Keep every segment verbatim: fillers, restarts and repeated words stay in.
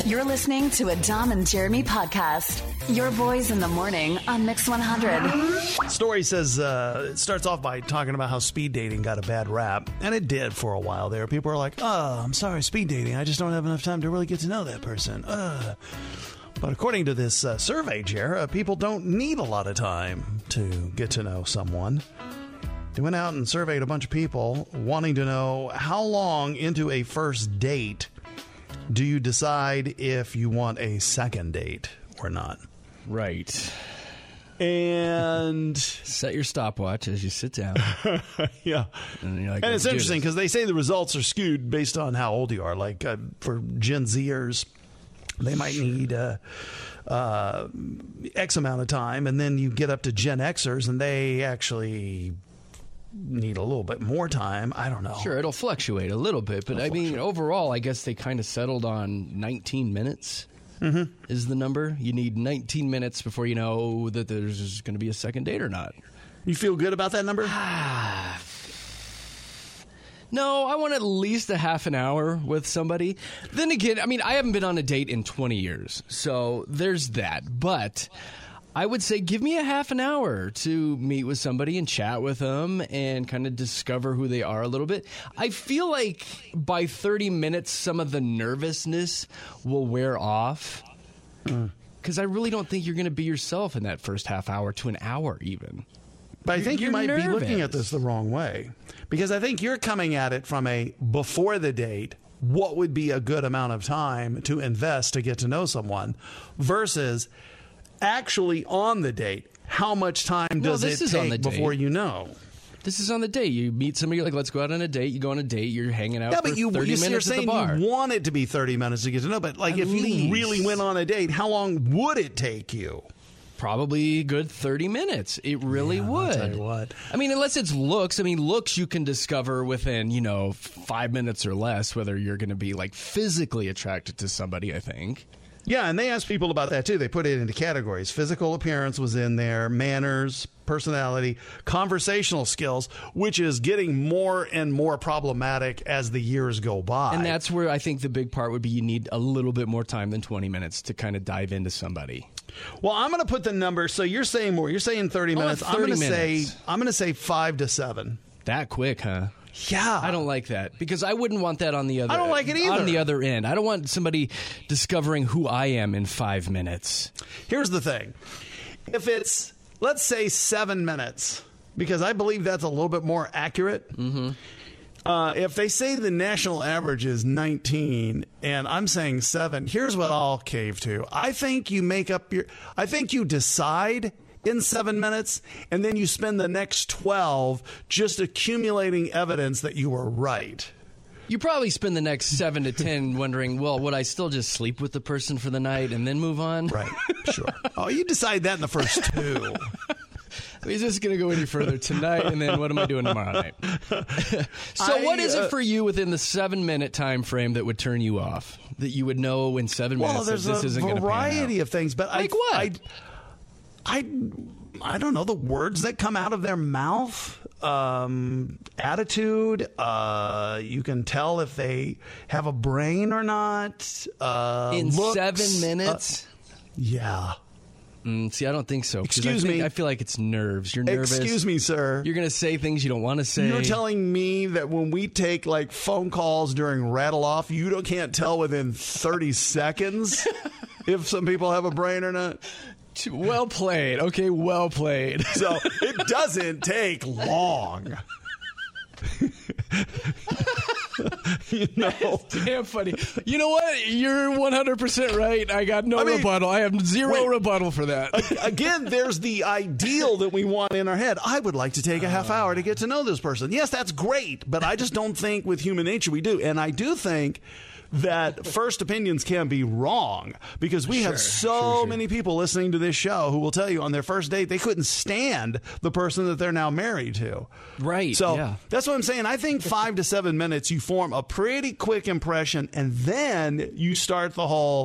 You're listening to a Dom and Jeremy podcast. Your boys in the morning on Mix one hundred. Story says uh, it starts off by talking about how speed dating got a bad rap, and it did for a while there. People are like, oh, I'm sorry, speed dating. I just don't have enough time to really get to know that person. Uh. But according to this uh, survey, Jer, uh, people don't need a lot of time to get to know someone. They went out and surveyed a bunch of people wanting to know how long into a first date do you decide if you want a second date or not? Right. And set your stopwatch as you sit down. Yeah. And, you're like, and it's interesting because they say the results are skewed based on how old you are. Like uh, for Gen Zers, they might need uh, uh, X amount of time. And then you get up to Gen Xers and they actually need a little bit more time. I don't know. Sure, it'll fluctuate a little bit. But it'll I fluctuate. mean, overall, I guess they kind of settled on nineteen minutes. Mm-hmm. Is the number. You need nineteen minutes before you know that there's going to be a second date or not. You feel good about that number? No, I want at least a half an hour with somebody. Then again, I mean, I haven't been on a date in twenty years, so there's that. But I would say give me a half an hour to meet with somebody and chat with them and kind of discover who they are a little bit. I feel like by thirty minutes, some of the nervousness will wear off. Because mm. I really don't think you're going to be yourself in that first half hour to an hour even. But I think you're you might nervous. be looking at this the wrong way. Because I think you're coming at it from a before the date, what would be a good amount of time to invest to get to know someone versus actually on the date. How much time does well, it take before you know? This is on the date. You meet somebody, you're like, let's go out on a date. You go on a date, you're hanging out yeah, for but you, thirty you, minutes you're at the saying bar. you want it to be thirty minutes to get to know, but like At if least. you really went on a date, how long would it take you? Probably a good thirty minutes. It really yeah, would. I'll tell you what. I mean, unless it's looks. I mean, looks you can discover within, you know, five minutes or less whether you're going to be like physically attracted to somebody, I think. Yeah, and they asked people about that, too. They put it into categories. Physical appearance was in there, manners, personality, conversational skills, which is getting more and more problematic as the years go by. And that's where I think the big part would be you need a little bit more time than twenty minutes to kind of dive into somebody. Well, I'm going to put the number. So you're saying more. You're saying thirty minutes. thirty I'm going to say minutes. I'm going to say five to seven. That quick, huh? Yeah. I don't like that because I wouldn't want that on the other I don't like it either. On the other end. I don't want somebody discovering who I am in five minutes. Here's the thing. If it's, let's say, seven minutes, because I believe that's a little bit more accurate. Mm-hmm. Uh, if they say the national average is nineteen and I'm saying seven, here's what I'll cave to. I think you make up your, I think you decide in seven minutes, and then you spend the next twelve just accumulating evidence that you were right. You probably spend the next seven to ten wondering, well, would I still just sleep with the person for the night and then move on? Right, sure. Oh, you decide that in the first two. I mean, is this going to go any further tonight, and then what am I doing tomorrow night? So I, what is uh, it for you within the seven-minute time frame that would turn you off, that you would know in seven Well, minutes there's that this a isn't going to pan out? variety of things, but Like I, what? I, I, I don't know, the words that come out of their mouth, um, attitude. Uh, you can tell if they have a brain or not. Uh, In looks, seven minutes? Uh, yeah. Mm, see, I don't think so. 'cause Excuse I think, me. I feel like it's nerves. You're nervous. Excuse me, sir. You're going to say things you don't want to say. You're telling me that when we take like phone calls during rattle off, you don't, can't tell within thirty seconds if some people have a brain or not? Well played. Okay, well played. So it doesn't take long. You know, Damn funny. You know what? You're one hundred percent right. I got no I mean, rebuttal. I have zero wait. rebuttal for that. again, there's the ideal that we want in our head. I would like to take a half hour to get to know this person. Yes, that's great, but I just don't think with human nature we do. And I do think that first opinions can be wrong because we Sure, have so sure, sure. many people listening to this show who will tell you on their first date they couldn't stand the person that they're now married to. Right. So yeah. that's what I'm saying. I think five to seven minutes, you form a pretty quick impression, and then you start the whole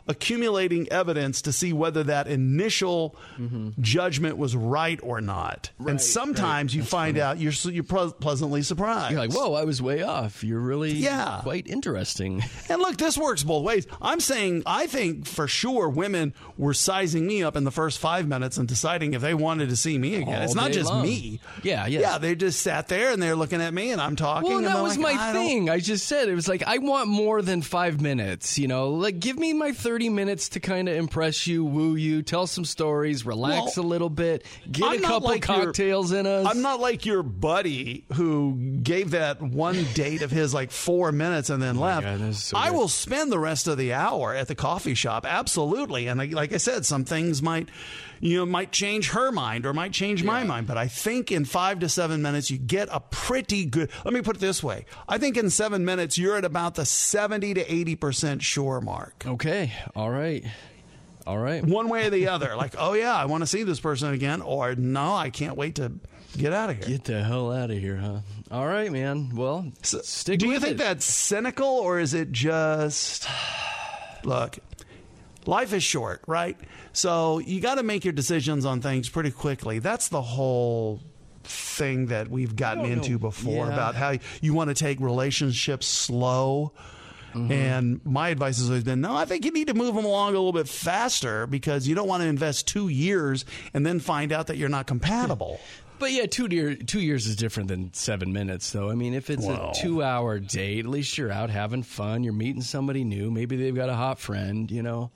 accumulating evidence to see whether that initial mm-hmm. judgment was right or not. Right, and sometimes right. you That's find funny. out you're you're ple- pleasantly surprised. You're like, whoa, I was way off. You're really yeah. quite interesting. And look, this works both ways. I'm saying I think for sure women were sizing me up in the first five minutes and deciding if they wanted to see me again. All it's not just long. me. Yeah, yeah. Yeah, they just sat there and they're looking at me and I'm talking. Well, and that was like, my I thing. Don't... I just said it was like I want more than five minutes. You know, like give me my thirty minutes to kind of impress you, woo you, tell some stories, relax well, a little bit, get I'm a couple like cocktails your, in us. I'm not like your buddy who gave that one date of his like four minutes and then oh left. God, so I will spend the rest of the hour at the coffee shop, absolutely. And I, like I said, some things might, you know, might change her mind or might change yeah. my mind. But I think in five to seven minutes, you get a pretty good. Let me put it this way: I think in seven minutes, you're at about the seventy to eighty percent sure mark. Okay, all right. All right. One way or the other. Like, oh, yeah, I want to see this person again. Or, no, I can't wait to get out of here. Get the hell out of here, huh? All right, man. Well, so, stick do with you think it. that's cynical or is it just, look, life is short, right? So you got to make your decisions on things pretty quickly. That's the whole thing that we've gotten into know. before yeah. about how you want to take relationships slow. Mm-hmm. And my advice has always been, no, I think you need to move them along a little bit faster because you don't want to invest two years and then find out that you're not compatible. But yeah, two, year, two years is different than seven minutes, though. I mean, if it's Whoa. a two-hour date, at least you're out having fun. You're meeting somebody new. Maybe they've got a hot friend, you know.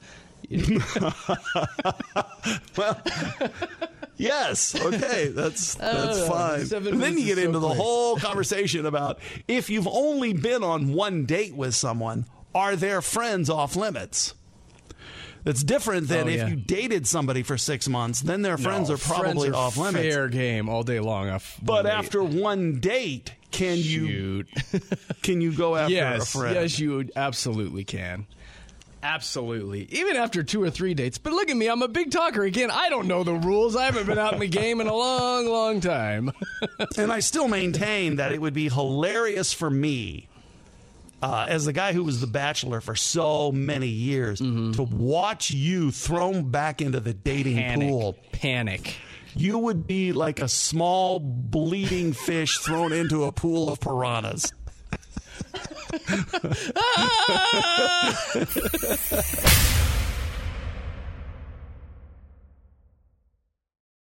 Well, yes, okay, that's that's uh, fine. But then you get into so the quick. whole conversation about if you've only been on one date with someone, are their friends off limits? That's different than oh, yeah. if you dated somebody for six months, then their friends no, are probably friends are off limits. Fair game all day long. Off but date. after one date, can Shoot. you can you go after yes, a friend? Yes, you absolutely can. Absolutely. Even after two or three dates. But look at me. I'm a big talker. Again, I don't know the rules. I haven't been out in the game in a long, long time. And I still maintain that it would be hilarious for me, uh, as the guy who was the Bachelor for so many years, mm-hmm. to watch you thrown back into the dating Panic. pool. Panic. You would be like a small bleeding fish thrown into a pool of piranhas.